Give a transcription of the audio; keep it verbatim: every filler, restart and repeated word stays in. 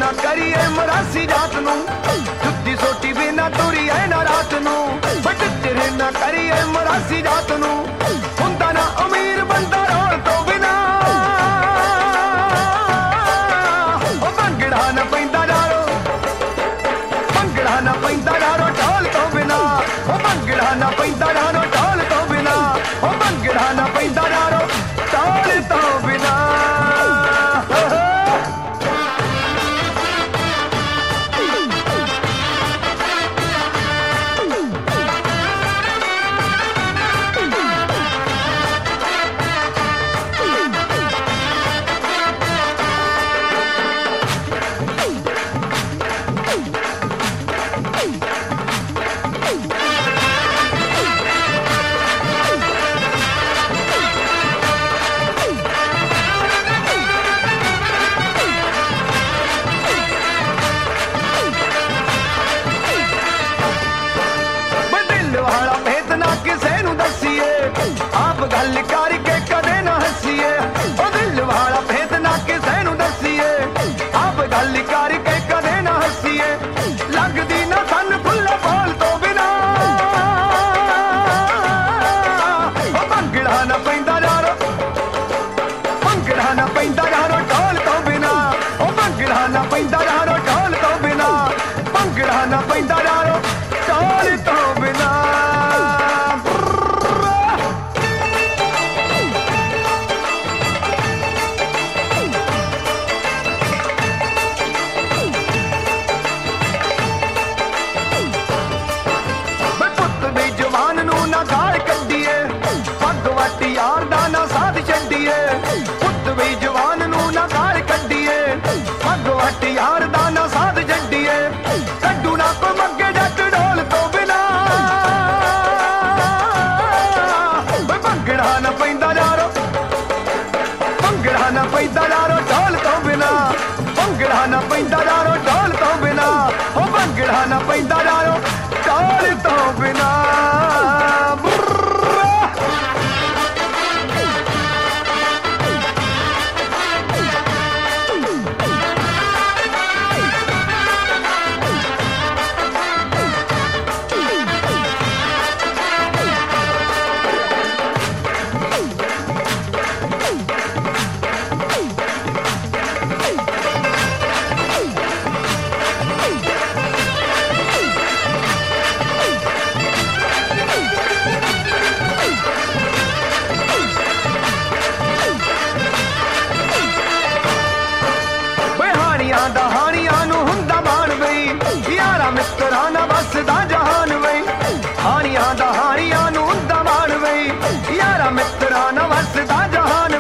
ना करिए मरासी जात नू जुत्ती सोटी बिना तुरी है ना रात नू बट तेरे ना करिए मरासी जात नू हुंदा ना अमीर बंदा रोल तो बिना ओ भंगड़ा ना पैंदा यारो भंगड़ा ना पैंदा यारो ढोल तो बिना ओ भंगड़ा ना पैंदा यारो ढोल तो बिना ओ भंगड़ा ना पैंदा यारो ढोल तो बिना आप गल करके कदे ना हसीए ओ दिल वाला भेद ना किसे नू दसीए आप गल करके कदे ना हसीए लगदी ना सन फुल्ले बोल तो बिना ओ भंगड़ा ना पैंदा यारो भंगड़ा ना पैंदा यारो ढोल तो बिना ओ भंगड़ा ना पैंदा यारो ढोल तो बिना भंगड़ा ना पैंदा यारो ढोल तो बिना यार दा ना साथ छड्डीए पुत भी जवान नू ना गाल कड्डीए भगवत यार दा ना साथ छड्डीए कड्डू ना को मग्गे जट ढोल तो बिना भंगड़ा ना पैंदा यारो भंगड़ा ना पैंदा यारो ढोल तो बिना भंगड़ा ना पैंदा यारो ढोल तो बिना ओ भंगड़ा ना पैंदा यारो ढोल तो बिना मित्रा ना बसदा जहान वई हानियां दा हानियां नू हुंदा मान वई यारा मित्रा ना बसदा जहान